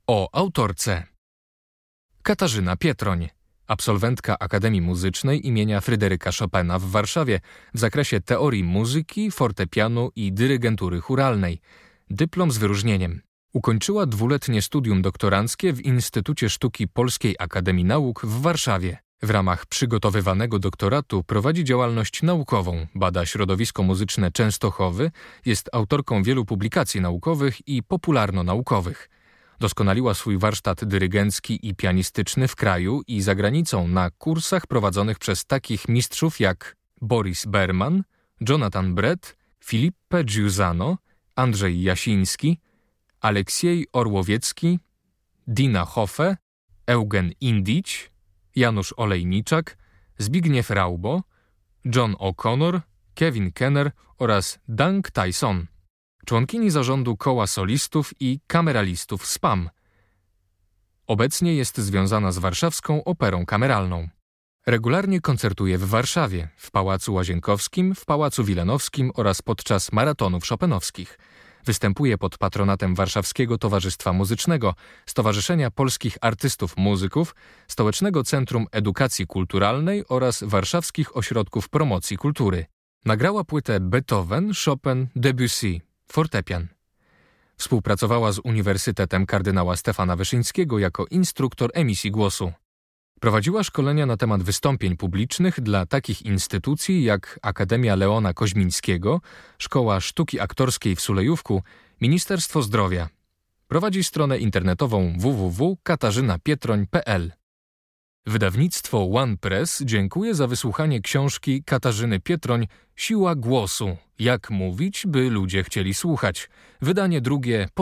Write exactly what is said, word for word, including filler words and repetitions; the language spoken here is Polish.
O autorce. Katarzyna Pietroń, absolwentka Akademii Muzycznej imienia Fryderyka Chopina w Warszawie w zakresie teorii muzyki, fortepianu i dyrygentury chóralnej. Dyplom z wyróżnieniem. Ukończyła dwuletnie studium doktoranckie w Instytucie Sztuki Polskiej Akademii Nauk w Warszawie. W ramach przygotowywanego doktoratu prowadzi działalność naukową, bada środowisko muzyczne Częstochowy, jest autorką wielu publikacji naukowych i popularno-naukowych. Doskonaliła swój warsztat dyrygencki i pianistyczny w kraju i za granicą na kursach prowadzonych przez takich mistrzów jak Boris Berman, Jonathan Brett, Filippe Giussano, Andrzej Jasiński, Aleksiej Orłowiecki, Dina Hoffe, Eugen Indić, Janusz Olejniczak, Zbigniew Raubo, John O'Connor, Kevin Kenner oraz Dang Tyson. Członkini zarządu Koła Solistów i Kameralistów S P A M. Obecnie jest związana z warszawską Operą Kameralną. Regularnie koncertuje w Warszawie, w Pałacu Łazienkowskim, w Pałacu Wilanowskim oraz podczas maratonów chopinowskich. Występuje pod patronatem Warszawskiego Towarzystwa Muzycznego, Stowarzyszenia Polskich Artystów Muzyków, Stołecznego Centrum Edukacji Kulturalnej oraz warszawskich ośrodków promocji kultury. Nagrała płytę Beethoven, Chopin, Debussy, fortepian. Współpracowała z Uniwersytetem Kardynała Stefana Wyszyńskiego jako instruktor emisji głosu. Prowadziła szkolenia na temat wystąpień publicznych dla takich instytucji jak Akademia Leona Koźmińskiego, Szkoła Sztuki Aktorskiej w Sulejówku, Ministerstwo Zdrowia. Prowadzi stronę internetową w w w kropka katarzyna pietroń kropka p l. Wydawnictwo One Press dziękuję za wysłuchanie książki Katarzyny Pietroń Siła głosu. Jak mówić, by ludzie chcieli słuchać. Wydanie drugie